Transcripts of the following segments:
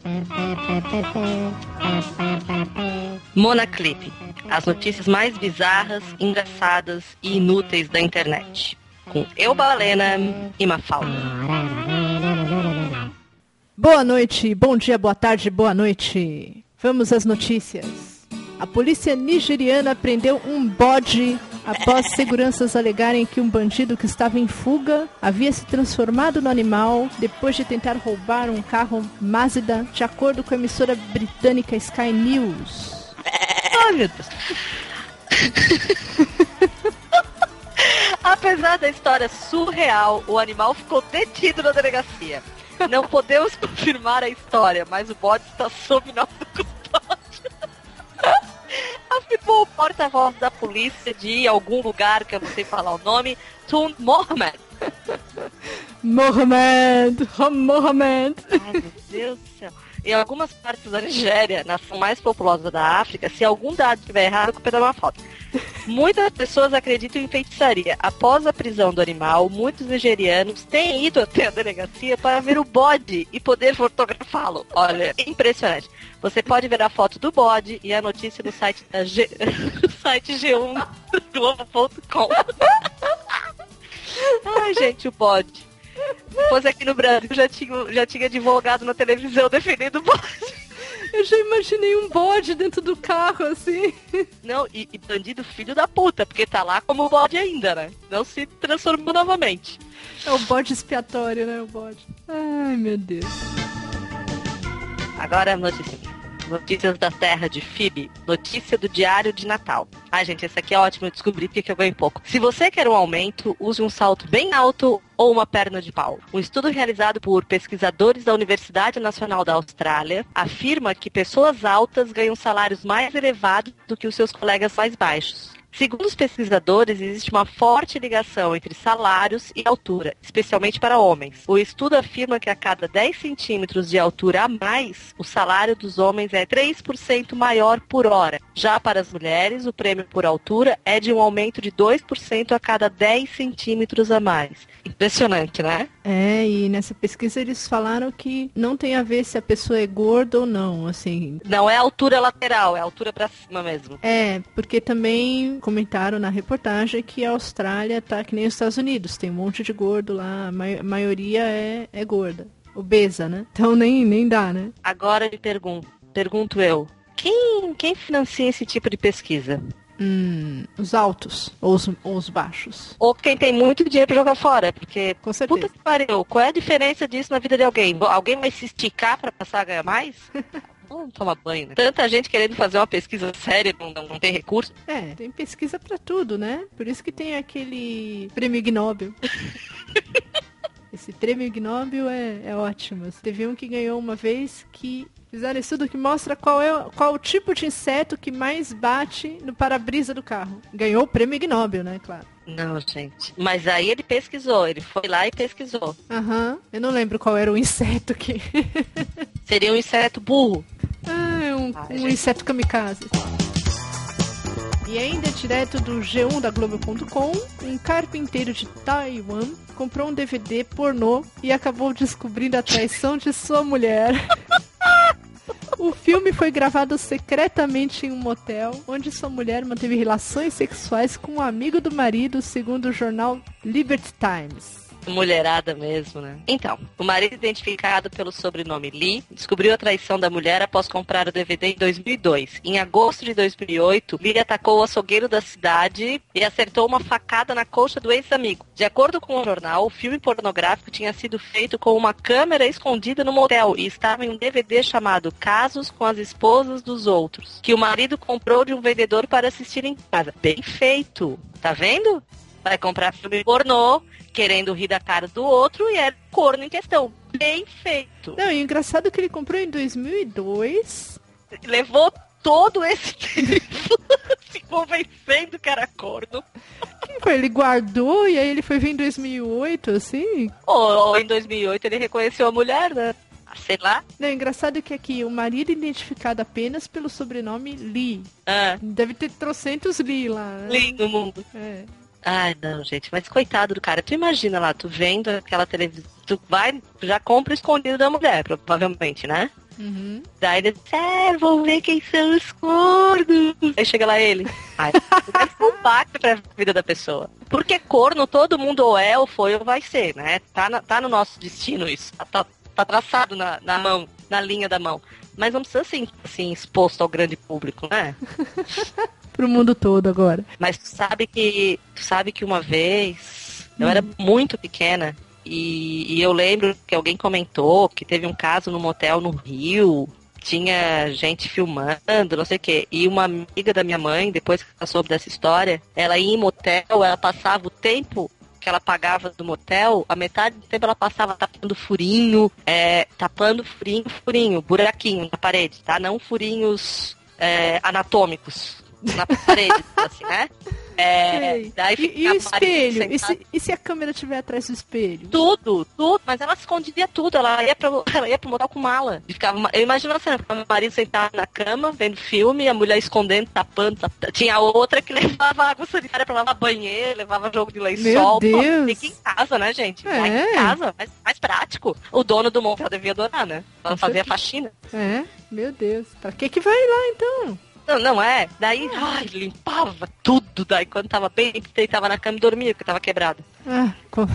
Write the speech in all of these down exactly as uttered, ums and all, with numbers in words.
Monaclip, as notícias mais bizarras, engraçadas e inúteis da internet. Com eu, Balena e Mafalda. Boa noite, bom dia, boa tarde, boa noite. Vamos às notícias. A polícia nigeriana prendeu um bode após seguranças alegarem que um bandido que estava em fuga havia se transformado no animal depois de tentar roubar um carro Mazda, de acordo com a emissora britânica Sky News. Ai, meu Deus. Apesar da história surreal, o animal ficou detido na delegacia. Não podemos confirmar a história, mas o bode está sob nosso custódio. Afirmou o porta-voz da polícia de algum lugar, que eu não sei falar o nome, Tun Mohamed. Mohamed! Mohamed! Ai, meu Deus do céu. Em algumas partes da Nigéria, nação mais populosa da África, se algum dado estiver errado, a culpa é da Mafalda. Muitas pessoas acreditam em feitiçaria. Após a prisão do animal, muitos nigerianos têm ido até a delegacia para ver o bode e poder fotografá-lo. Olha, impressionante. Você pode ver a foto do bode e a notícia no site da G... site G um Globo ponto com. Ai, gente, o bode. Depois aqui no Brasil já tinha, já tinha advogado na televisão defendendo o bode. Eu já imaginei um bode dentro do carro, assim. Não, e, e bandido filho da puta, porque tá lá como bode ainda, né? Não se transformou novamente. É o bode expiatório, né? O bode. Ai, meu Deus. Agora a notícia. Notícias da terra de Phoebe. Notícia do Diário de Natal. Ai, gente, essa aqui é ótima, eu descobri porque eu ganhei pouco. Se você quer um aumento, use um salto bem alto ou uma perna de pau. Um estudo realizado por pesquisadores da Universidade Nacional da Austrália afirma que pessoas altas ganham salários mais elevados do que os seus colegas mais baixos. Segundo os pesquisadores, existe uma forte ligação entre salários e altura, especialmente para homens. O estudo afirma que a cada dez centímetros de altura a mais, o salário dos homens é três por cento maior por hora. Já para as mulheres, o prêmio por altura é de um aumento de dois por cento a cada dez centímetros a mais. Impressionante, né? É, e nessa pesquisa eles falaram que não tem a ver se a pessoa é gorda ou não, assim. Não é altura lateral, é altura pra cima mesmo. É, porque também comentaram na reportagem que a Austrália tá que nem os Estados Unidos, tem um monte de gordo lá, a ma- maioria é, é gorda, obesa, né? Então nem, nem dá, né? Agora eu pergunto, pergunto eu, quem, quem financia esse tipo de pesquisa? Hum, os altos ou os, ou os baixos. Ou quem tem muito dinheiro pra jogar fora, porque, Com certeza. puta que pariu, qual é a diferença disso na vida de alguém? Alguém vai se esticar pra passar a ganhar mais? Não toma banho, né? Tanta gente querendo fazer uma pesquisa séria, não, não tem recurso. É, tem pesquisa pra tudo, né? Por isso que tem aquele prêmio Ig Nobel. Esse prêmio Ig Nobel é, é ótimo. Teve um que ganhou uma vez que fizeram estudo que mostra qual é qual o tipo de inseto que mais bate no para-brisa do carro. Ganhou o prêmio Ig Nobel, né? Claro. Não, gente. Mas aí ele pesquisou, ele foi lá e pesquisou. Aham. Uhum. Eu não lembro qual era o inseto que... Seria um inseto burro. Ah, é um, Ai, um gente. inseto kamikaze. E ainda direto do G um da Globo ponto com, um carpinteiro de Taiwan comprou um D V D pornô e acabou descobrindo a traição de sua mulher. O filme foi gravado secretamente em um motel, onde sua mulher manteve relações sexuais com um amigo do marido, segundo o jornal Liberty Times. Mulherada mesmo, né? Então, o marido, identificado pelo sobrenome Lee, descobriu a traição da mulher após comprar o D V D em dois mil e dois. Em agosto de dois mil e oito, Lee atacou o açougueiro da cidade e acertou uma facada na coxa do ex-amigo. De acordo com o jornal, o filme pornográfico tinha sido feito com uma câmera escondida no motel e estava em um D V D chamado Casos com as Esposas dos Outros, que o marido comprou de um vendedor para assistir em casa. Bem feito! Tá vendo? Vai comprar filme pornô, querendo rir da cara do outro e era corno em questão. Bem feito. Não, e o engraçado é que ele comprou em dois mil e dois. Levou todo esse tempo se convencendo que era corno. Que foi? Ele guardou e aí ele foi ver em dois mil e oito, assim? Ou, ou em dois mil e oito ele reconheceu a mulher, né? Sei lá. Não, o engraçado é que aqui o marido é identificado apenas pelo sobrenome Lee. Ah. Deve ter trocentos Lee lá, né? Lee no mundo. É. Ai, não, gente, mas coitado do cara. Tu imagina lá, tu vendo aquela televisão, tu vai, já compra escondido da mulher, provavelmente, né? Uhum. Daí ele disse, é, vou ver quem são os cornos. Aí chega lá ele. Ai, deve ser um baque pra vida da pessoa. Porque corno, todo mundo ou é, ou foi, ou vai ser, né? Tá, na, tá no nosso destino isso. Tá, tá traçado na, na mão, na linha da mão. Mas não precisa ser assim, exposto ao grande público, né? Pro mundo todo agora. Mas tu sabe que, tu sabe que uma vez, eu hum. era muito pequena, e, e eu lembro que alguém comentou que teve um caso num motel no Rio, tinha gente filmando, não sei o quê. E uma amiga da minha mãe, depois que ela soube dessa história, ela ia em motel, ela passava o tempo que ela pagava do motel, a metade do tempo ela passava tapando furinho, é, tapando furinho, furinho, buraquinho na parede, tá? Não furinhos é, anatômicos na parede, assim, né? É, daí e, e o espelho? E se, e se a câmera estiver atrás do espelho? Tudo, tudo. Mas ela escondia tudo. Ela ia, pra, ela ia pro motel com mala. E ficava, eu imagino a cena, ficava meu marido sentado na cama, vendo filme, a mulher escondendo, tapando, tapando. Tinha outra que levava água sanitária pra lavar banheiro, levava jogo de lençol. Meu Deus! Pô, tem que ir em casa, né, gente? É. Vai em casa, mais, mais prático. O dono do motel devia adorar, né? Ela Com fazia certeza. faxina. É, meu Deus. Pra que que vai lá, então? Não, não é. Daí, ai, limpava tudo. Daí, quando tava bem, deitava na cama e dormia, porque tava quebrado. Ah, com...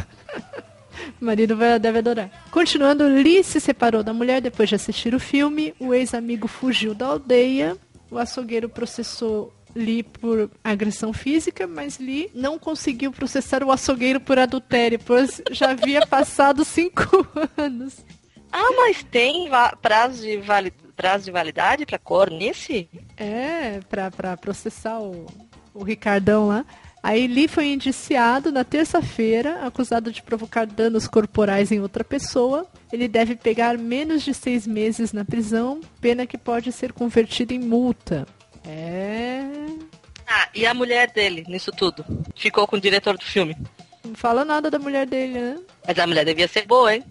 O marido vai, deve adorar. Continuando, Lee se separou da mulher depois de assistir o filme. O ex-amigo fugiu da aldeia. O açougueiro processou Lee por agressão física, mas Lee não conseguiu processar o açougueiro por adultério, pois já havia passado cinco anos. Ah, mas tem va- prazo de, vali- prazo de validade pra cornice? É, pra, pra processar o, o Ricardão lá. Aí Lee foi indiciado na terça-feira, acusado de provocar danos corporais em outra pessoa. Ele deve pegar menos de seis meses na prisão, pena que pode ser convertida em multa. É... Ah, e a mulher dele nisso tudo? Ficou com o diretor do filme. Não fala nada da mulher dele, né? Mas a mulher devia ser boa, hein?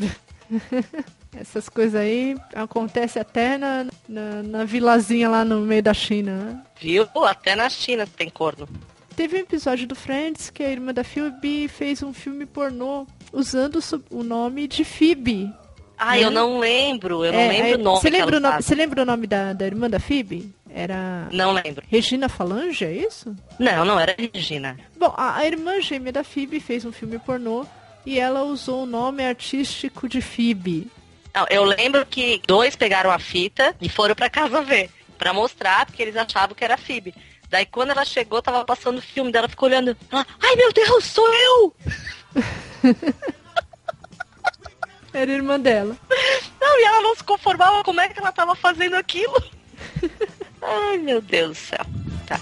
Essas coisas aí acontecem até na, na, na vilazinha lá no meio da China, né? Viu? Até na China tem corno. Teve um episódio do Friends que a irmã da Phoebe fez um filme pornô usando o nome de Phoebe. Ah, né? eu não lembro. Eu não É, lembro o nome Você que lembra, ela o nome- usava. você lembra o nome da, da irmã da Phoebe? Era Não lembro. Regina Falange, é isso? Não, não era Regina. Bom, a, a irmã gêmea da Phoebe fez um filme pornô e ela usou o nome artístico de Phoebe. Não, eu lembro que dois pegaram a fita e foram pra casa ver. Pra mostrar, porque eles achavam que era Phoebe. Daí quando ela chegou, tava passando o filme dela, ficou olhando. Ela, ai meu Deus, sou eu! Era irmã dela. Não, e ela não se conformava como é que ela tava fazendo aquilo. Ai meu Deus do céu. Tá.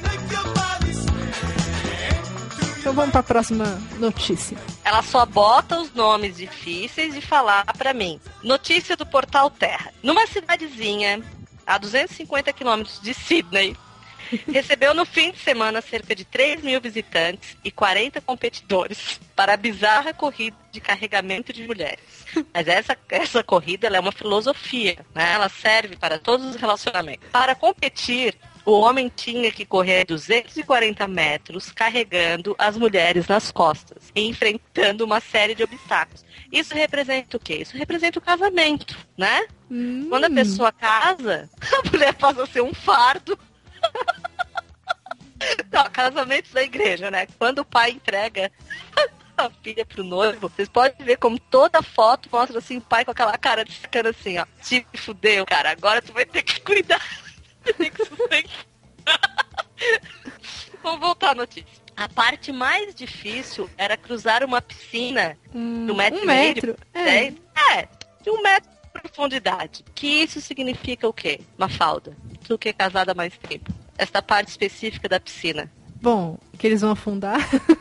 Então vamos para a próxima notícia. Ela só bota os nomes difíceis de falar pra mim. Notícia do Portal Terra. Numa cidadezinha a duzentos e cinquenta quilômetros de Sydney, recebeu no fim de semana cerca de três mil visitantes e quarenta competidores para a bizarra corrida de carregamento de mulheres. Mas essa, essa corrida ela é uma filosofia, né? Ela serve para todos os relacionamentos. Para competir, o homem tinha que correr duzentos e quarenta metros carregando as mulheres nas costas e enfrentando uma série de obstáculos. Isso representa o quê? Isso representa o casamento, né? Hum. Quando a pessoa casa, a mulher passa a ser um fardo. Não, casamento da igreja, né? Quando o pai entrega a filha pro noivo, vocês podem ver como toda foto mostra assim o pai com aquela cara de sacana assim, ó. Te fudeu, cara, agora tu vai ter que cuidar. Tem que sustentar. Vamos voltar à notícia. A parte mais difícil era cruzar uma piscina Hum, de um metro um e meio. metro, de é. dez, é, de um metro de profundidade. Que isso significa o quê? Mafalda, tu que é casada há mais tempo. Esta parte específica da piscina. Bom, que eles vão afundar.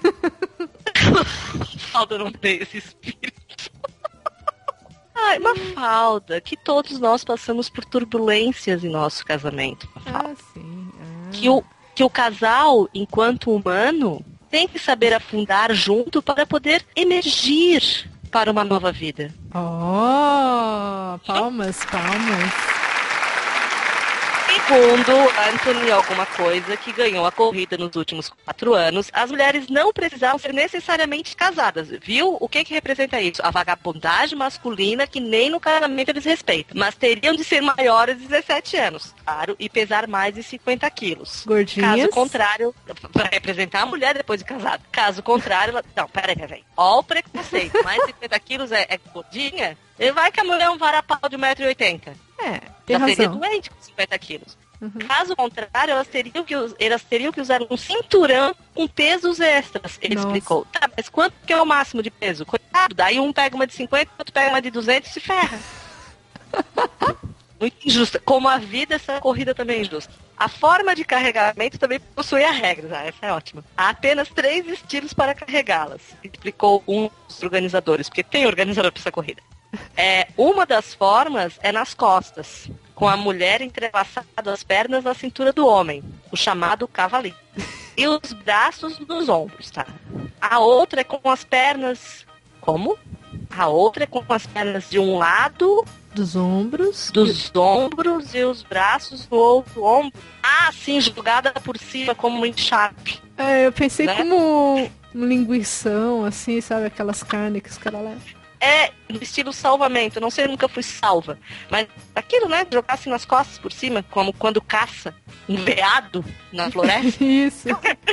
Mafalda não tem esse espírito. Ai, Mafalda, que todos nós passamos por turbulências em nosso casamento, Mafalda. Ah, sim. Ah. Que o, que o casal, enquanto humano, tem que saber afundar junto para poder emergir para uma nova vida. Oh, palmas, palmas. E Segundo Anthony alguma coisa, que ganhou a corrida nos últimos quatro anos, as mulheres não precisavam ser necessariamente casadas. Viu? O que que representa isso? A vagabundagem masculina que nem no casamento eles respeitam. Mas teriam de ser maiores de dezessete anos, claro, e pesar mais de cinquenta quilos. Gordinhas? Caso contrário, para representar a mulher depois de casada. Caso contrário, ela... Não, peraí, peraí. Ó o preconceito. Mais de cinquenta quilos é, é gordinha? E vai que a mulher é um varapau de um metro e oitenta. É, tem Já razão. seria doente com cinquenta quilos. Uhum. Caso contrário, elas teriam, que, elas teriam que usar um cinturão com pesos extras, ele Nossa. explicou. Tá, mas quanto que é o máximo de peso? Coitado, daí um pega uma de cinquenta, outro pega uma de duzentos e se ferra. Muito injusta. Como a vida, essa corrida também é injusta. A forma de carregamento também possui a regra. Ah, essa é ótima. Há apenas três estilos para carregá-las, explicou um dos organizadores, porque tem organizador para essa corrida. É, uma das formas é nas costas, com a mulher entrelaçada as pernas na cintura do homem, o chamado cavalinho. E os braços nos ombros, tá? A outra é com as pernas... Como? A outra é com as pernas de um lado... Dos ombros. Dos ombros e os braços no outro ombro. Ah, sim, jogada por cima como um enxape. É, eu pensei Né? como um linguição, assim, sabe? Aquelas carnes que os caras levam. É no estilo salvamento. Não sei, eu nunca fui salva. Mas aquilo, né? Jogar assim nas costas por cima, como quando caça um veado na floresta. Isso.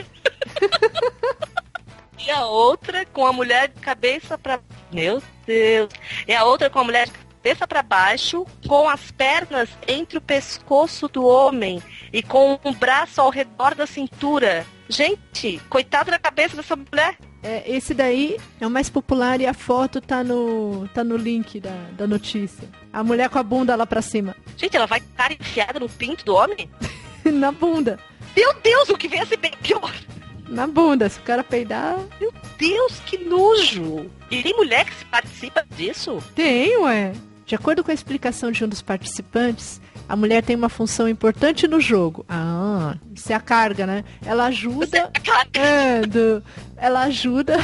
E a outra com a mulher de cabeça pra... Meu Deus. E a outra com a mulher de cabeça pra baixo, com as pernas entre o pescoço do homem e com um braço ao redor da cintura. Gente, coitada da cabeça dessa mulher. É, esse daí é o mais popular e a foto tá no, tá no link da, da notícia. A mulher com a bunda lá pra cima. Gente, ela vai ficar enfiada no pinto do homem? Na bunda. Meu Deus, o que vem a ser bem pior. Na bunda. Se o cara peidar... Meu Deus, que nojo. E tem mulher que se participa disso? Tem, ué. De acordo com a explicação de um dos participantes, a mulher tem uma função importante no jogo. Ah, isso é a carga, né? Ela ajuda... É, do, ela ajuda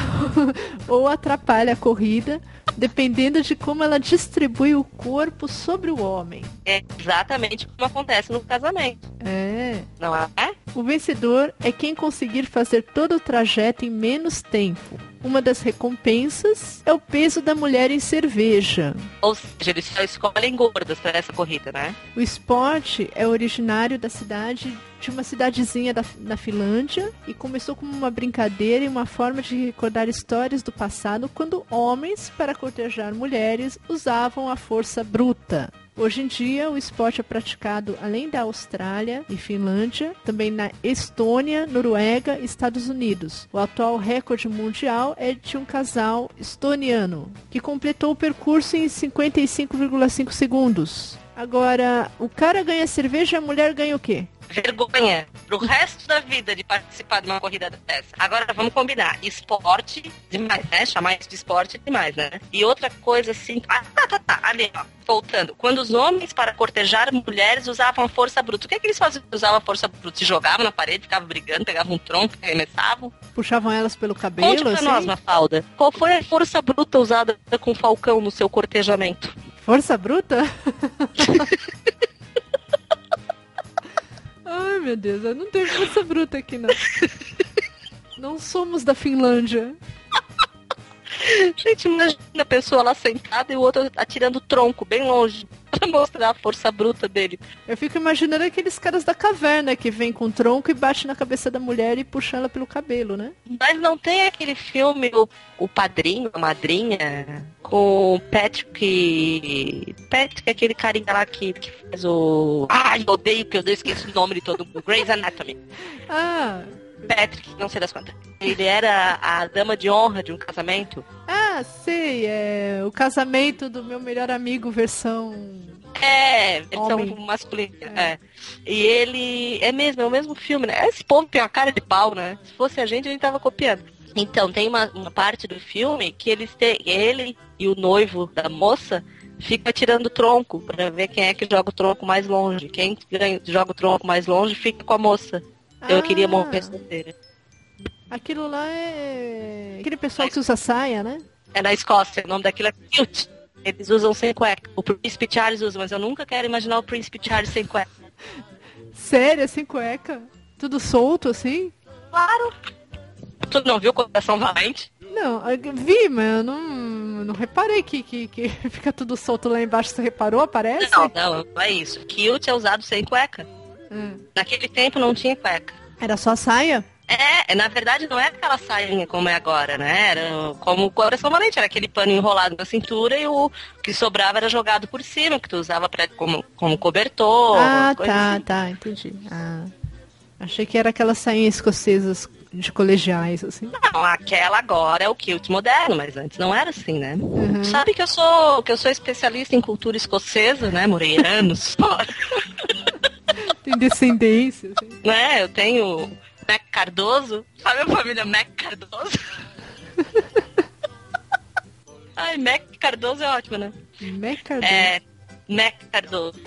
ou atrapalha a corrida, dependendo de como ela distribui o corpo sobre o homem. É exatamente como acontece no casamento. É. Não é? O vencedor é quem conseguir fazer todo o trajeto em menos tempo. Uma das recompensas é o peso da mulher em cerveja. Ou seja, eles só escolhem gordas para essa corrida, né? O esporte é originário da cidade, de uma cidadezinha da, na Finlândia, e começou como uma brincadeira e uma forma de recordar histórias do passado, quando homens, para cortejar mulheres, usavam a força bruta. Hoje em dia, o esporte é praticado além da Austrália e Finlândia, também na Estônia, Noruega e Estados Unidos. O atual recorde mundial é de um casal estoniano, que completou o percurso em cinquenta e cinco vírgula cinco segundos. Agora, o cara ganha cerveja e a mulher ganha o quê? Vergonha pro resto da vida de participar de uma corrida dessa. Agora vamos combinar. Esporte demais, né? Chamar isso de esporte é demais, né? E outra coisa assim. Ah, tá, tá, tá. Ali, ó. Voltando. Quando os homens, para cortejar mulheres, usavam a força bruta. O que é que eles faziam? Usavam a força bruta? Se jogavam na parede, ficavam brigando, pegavam um tronco, arremessavam? Puxavam elas pelo cabelo, Conte pra assim? nós, Mafalda. Qual foi a força bruta usada com o Falcão no seu cortejamento? Força bruta? Ai, meu Deus, eu não tenho força bruta aqui, não. Não somos da Finlândia. Gente, imagina a pessoa lá sentada e o outro atirando tronco bem longe pra mostrar a força bruta dele. Eu fico imaginando aqueles caras da caverna que vem com o tronco e bate na cabeça da mulher e puxa ela pelo cabelo, né? Mas não tem aquele filme, o, o Padrinho, a Madrinha, com o Patrick... Patrick, aquele carinha lá que, que faz o... Ai, eu odeio que eu esqueço o nome de todo mundo. Grey's Anatomy. Ah... Patrick, não sei das quantas. Ele era a dama de honra de um casamento. Ah, sei, é o casamento do meu melhor amigo versão... É, versão Homem. masculina. É. É. E ele... É mesmo, é o mesmo filme, né? Esse povo tem uma cara de pau, né? Se fosse a gente, a gente tava copiando. Então, tem uma, uma parte do filme que eles têm... Ele e o noivo da moça fica tirando tronco pra ver quem é que joga o tronco mais longe. Quem ganha, joga o tronco mais longe fica com a moça. Eu Ah, queria morrer solteira. Aquilo lá é... Aquele pessoal que usa saia, né? É na Escócia, o nome daquilo é kilt. Eles usam sem cueca. O Príncipe Charles usa, mas eu nunca quero imaginar o Príncipe Charles sem cueca. Sério, sem cueca? Tudo solto, assim? Claro. Tu não viu Coração Valente? Não, eu vi, mas eu não, não reparei que, que, que fica tudo solto lá embaixo. Você reparou? Aparece? Não, não, não é isso. Kilt é usado sem cueca. Hum. Naquele tempo não tinha cueca. Era só saia? É, na verdade não era aquela sainha como é agora, né? Era como o Coração Valente, era aquele pano enrolado na cintura e o que sobrava era jogado por cima, que tu usava pra, como, como cobertor. Ah, tá, assim. tá, entendi. Ah, achei que era aquelas sainhas escocesas de colegiais, assim. Não, aquela agora é o kilt moderno, mas antes não era assim, né? Uhum. Sabe que eu sou que eu sou especialista em cultura escocesa, né? Morei anos fora. Tem descendência, assim. Né? Eu tenho Mac Cardoso. Sabe a família Mac Cardoso? Ai, Mac Cardoso é ótimo, né? Mac Cardoso. É, Mac Cardoso.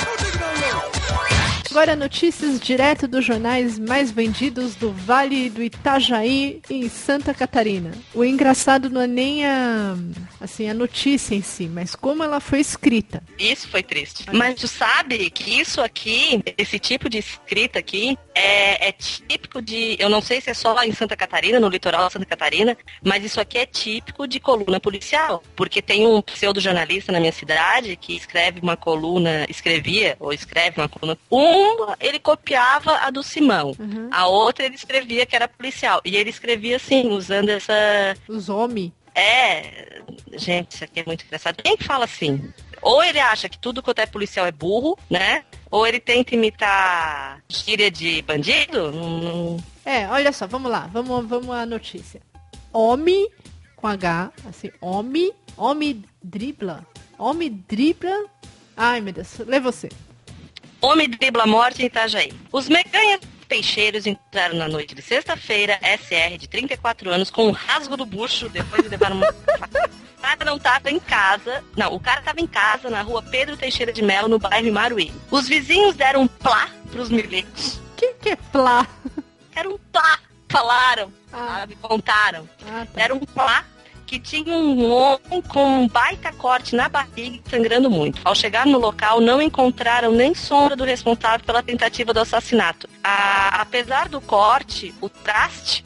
Agora notícias direto dos jornais mais vendidos do Vale do Itajaí em Santa Catarina. O engraçado não é nem a, assim, a notícia em si, mas como ela foi escrita. Isso foi triste. Mas tu sabe que isso aqui, esse tipo de escrita aqui, é, é típico de... Eu não sei se é só lá em Santa Catarina, no litoral de Santa Catarina, mas isso aqui é típico de coluna policial. Porque tem um pseudo-jornalista na minha cidade que escreve uma coluna, escrevia, ou escreve uma coluna... Um, ele copiava a do Simão. Uhum. A outra ele escrevia que era policial. E ele escrevia assim, usando essa... Os homens. É... Gente, isso aqui é muito engraçado. Quem que fala assim? Ou ele acha que tudo quanto é policial é burro, né? Ou ele tenta imitar gíria de bandido. Hum... É, olha só, vamos lá. Vamos, vamos à notícia. Homem, com H, assim, homem, homem dribla. Homem dribla... Ai, meu Deus, lê você. Homem dribla a morte em Itajaí. Os meganhas peixeiros entraram na noite de sexta-feira, S R de trinta e quatro anos, com um rasgo do bucho, depois de levar uma... O cara não tava em casa, não, o cara tava em casa, na rua Pedro Teixeira de Melo, no bairro Imaruí. Os vizinhos deram um plá pros milicos. O que que é plá? Era um plá, falaram, ah. sabe, contaram. Ah, tá. Era um plá que tinha um homem com um baita corte na barriga e sangrando muito. Ao chegar no local, não encontraram nem sombra do responsável pela tentativa do assassinato. A, apesar do corte, o traste...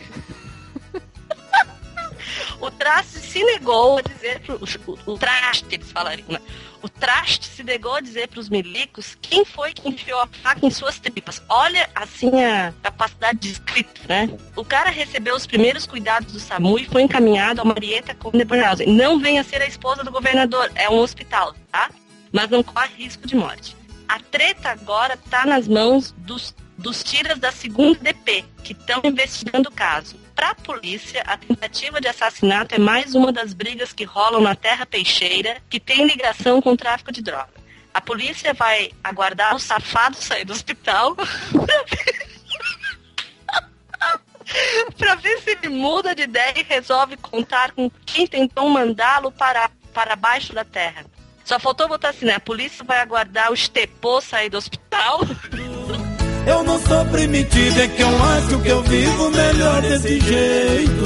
o traste se negou a dizer... Pro, o, o traste, eles falariam, né? O traste se negou a dizer para os milicos quem foi que enfiou a faca em suas tripas. Olha, assim, a capacidade de escrita, né? O cara recebeu os primeiros cuidados do SAMU e foi encaminhado ao Marieta Conde Bornhausen. Não venha ser a esposa do governador, é um hospital, tá? Mas não corre risco de morte. A treta agora tá nas mãos dos, dos tiras da segunda D P, que estão investigando o caso. Para a polícia, a tentativa de assassinato é mais uma das brigas que rolam na terra peixeira, que tem ligação com o tráfico de droga. A polícia vai aguardar o safado sair do hospital para ver se ele muda de ideia e resolve contar com quem tentou mandá-lo para, para baixo da terra. Só faltou botar assim, né? A polícia vai aguardar o Estepô sair do hospital. Eu não sou primitivo, é que eu acho que eu vivo melhor desse jeito.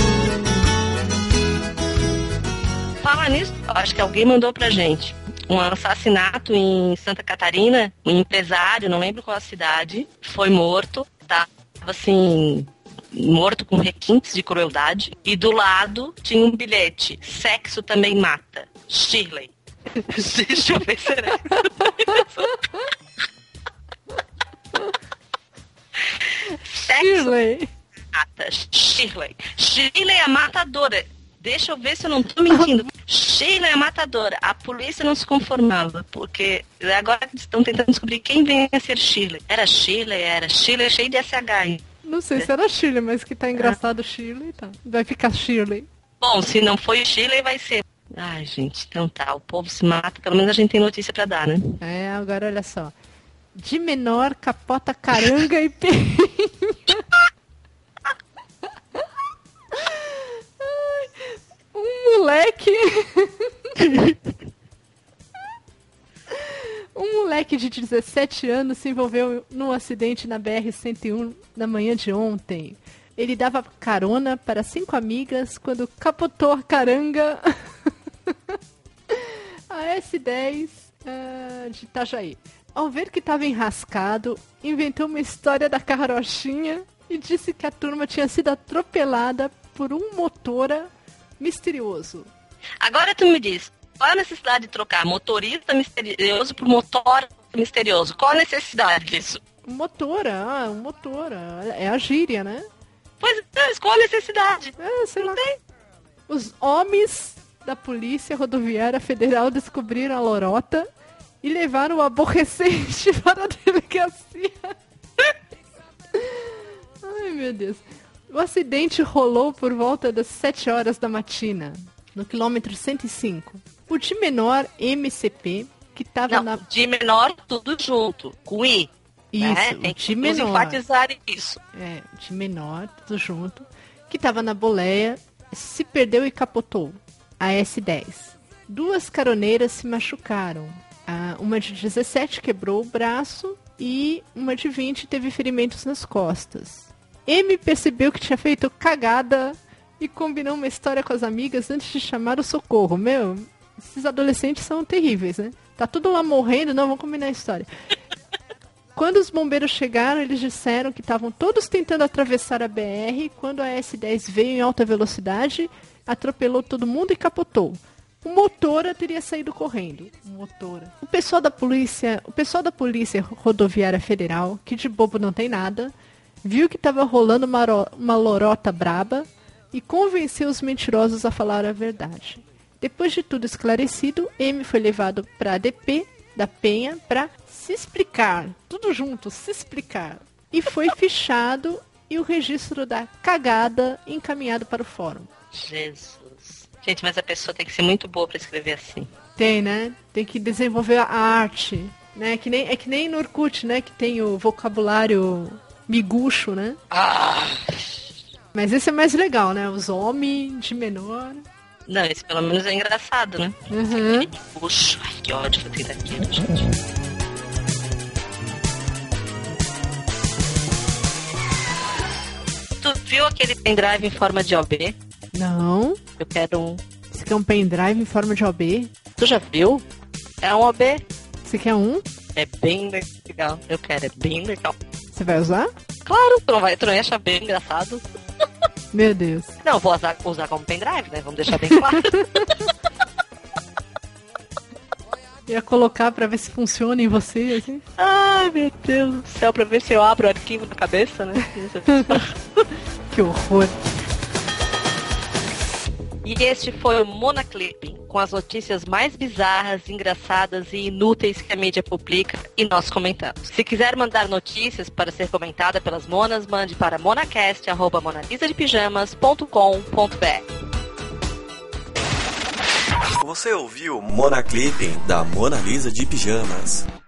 Fala nisso, acho que alguém mandou pra gente um assassinato em Santa Catarina, um empresário, não lembro qual a cidade, foi morto, tava assim, morto com requintes de crueldade, e do lado tinha um bilhete, sexo também mata, Shirley. Deixa eu ver se era isso. Shirley. Mata, Shirley. Shirley é a matadora. Deixa eu ver se eu não tô mentindo. Shirley é a matadora. A polícia não se conformava, porque agora eles estão tentando descobrir quem vem a ser Shirley. Era Shirley, era Shirley cheio de S H. Hein? Não sei se era Shirley, mas que tá engraçado Shirley, tá. Vai ficar Shirley. Bom, se não foi Shirley, vai ser. Ai, gente, então tá. O povo se mata, pelo menos a gente tem notícia pra dar, né? É, agora olha só. De menor, capota caranga e perinha. Um moleque... um moleque de dezessete anos se envolveu num acidente na B R cento e um na manhã de ontem. Ele dava carona para cinco amigas quando capotou a caranga. A S dez... uh, de Itajaí. Ao ver que estava enrascado, inventou uma história da carrochinha e disse que a turma tinha sido atropelada por um motora misterioso. Agora tu me diz, qual a necessidade de trocar motorista misterioso por motor misterioso? Qual a necessidade disso? Motora, ah, um motora. É a gíria, né? Pois é, qual a necessidade? É, sei Não lá. tem. Os homens da Polícia Rodoviária Federal descobriram a lorota e levaram o aborrecente para a delegacia. Ai, meu Deus. O acidente rolou por volta das sete horas da matina, no quilômetro cento e cinco. O de menor M C P, que estava Não, na... de menor tudo junto, com I. Isso, né? o Tem de que menor. enfatizar isso. É, de menor, tudo junto. Que estava na boleia, se perdeu e capotou. A S dez. Duas caroneiras se machucaram. Ah, uma de dezessete quebrou o braço e uma de vinte teve ferimentos nas costas. M percebeu que tinha feito cagada e combinou uma história com as amigas antes de chamar o socorro. Meu, esses adolescentes são terríveis, né? Tá tudo lá morrendo, não, vamos combinar a história. Quando os bombeiros chegaram, eles disseram que estavam todos tentando atravessar a B R quando a S dez veio em alta velocidade, atropelou todo mundo e capotou. O motora teria saído correndo. O motora. O pessoal da polícia, o pessoal da Polícia Rodoviária Federal, que de bobo não tem nada, viu que estava rolando uma, uma lorota braba e convenceu os mentirosos a falar a verdade. Depois de tudo esclarecido, M foi levado para a D P da Penha para se explicar, tudo junto, se explicar. E foi fichado e o registro da cagada encaminhado para o fórum. Jesus. Gente, mas a pessoa tem que ser muito boa para escrever assim. Tem, né? Tem que desenvolver a arte, né? Que nem, é que nem no Orkut, né? Que tem o vocabulário miguxo, né? Ah. Mas esse é mais legal, né? Os homens de menor. Não, esse pelo menos é engraçado, né? Uhum. Puxa, ai, que ódio que eu tenho daquilo, gente. Tu viu aquele pendrive em forma de O B? Não. Eu quero um. Você quer um pendrive em forma de O B? Tu já viu? É um O B. Você quer um? É bem legal. Eu quero, é bem legal. Você vai usar? Claro, tu não vai, tu não ia achar bem engraçado. Meu Deus. Não, vou usar, usar como pendrive, né? Vamos deixar bem claro. Ia colocar pra ver se funciona em você, assim. Ai, meu Deus do céu, pra ver se eu abro o arquivo na cabeça, né? Que horror. E este foi o Mona Clipping, com as notícias mais bizarras, engraçadas e inúteis que a mídia publica e nós comentamos. Se quiser mandar notícias para ser comentada pelas monas, mande para monacast arroba monalisadepijamas ponto com ponto b r. Você ouviu Mona Clipping da Mona Lisa de Pijamas.